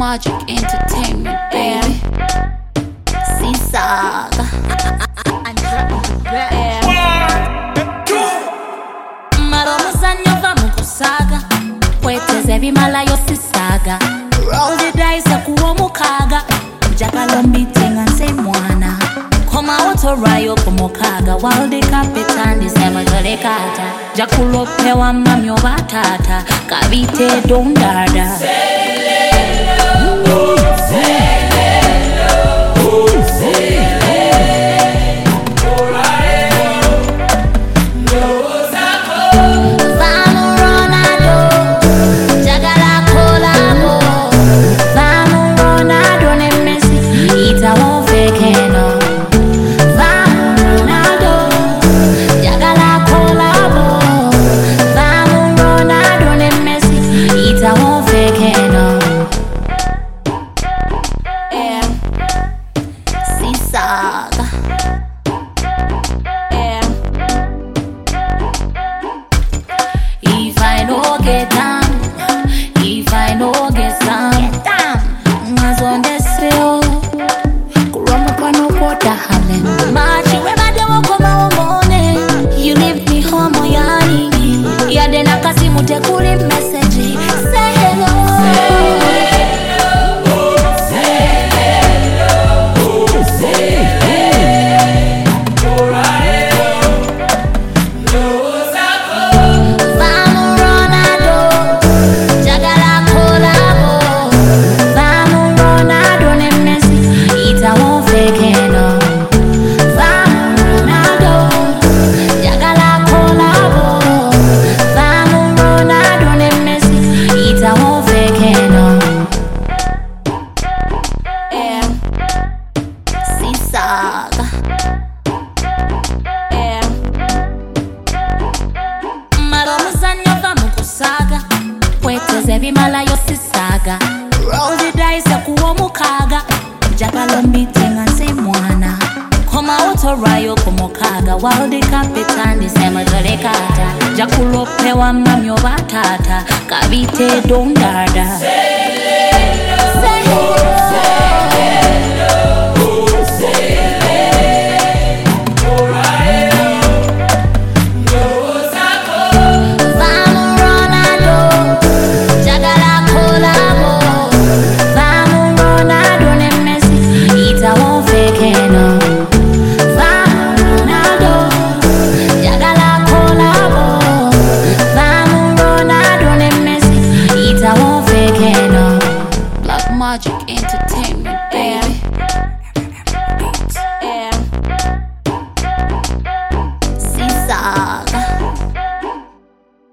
Magic Entertainment, baby. Saga. I'm dropping the bag. Maromuzanyo va mukusaga. Kweteze bimala yosi saga. Roll the dice akuwa mukaga. Jakalo mbitinga nse mwana. Koma otorayo kumukaga. While the captain is never kata. Jakulopewa mamyo batata. Kabite dondada. Saga. Yeah. If I no get down, if I no get down, mas on the sale, kuroma pano kota halen. Machi weba dewa koma umone, you leave me home oyani. Ya dena kasi mute kuri message, say hello. Saga. Yeah. Maromuzanyo va mukusaga. Kweteze bimala yosi saga. Roll the dice akuwa mukaga. Jakalo mbitinga nse mwana. Koma otorayo kumukaga. While the captain is never kata. Jakulopewa mamyo batata. Kabite dondada. Magic Entertainment.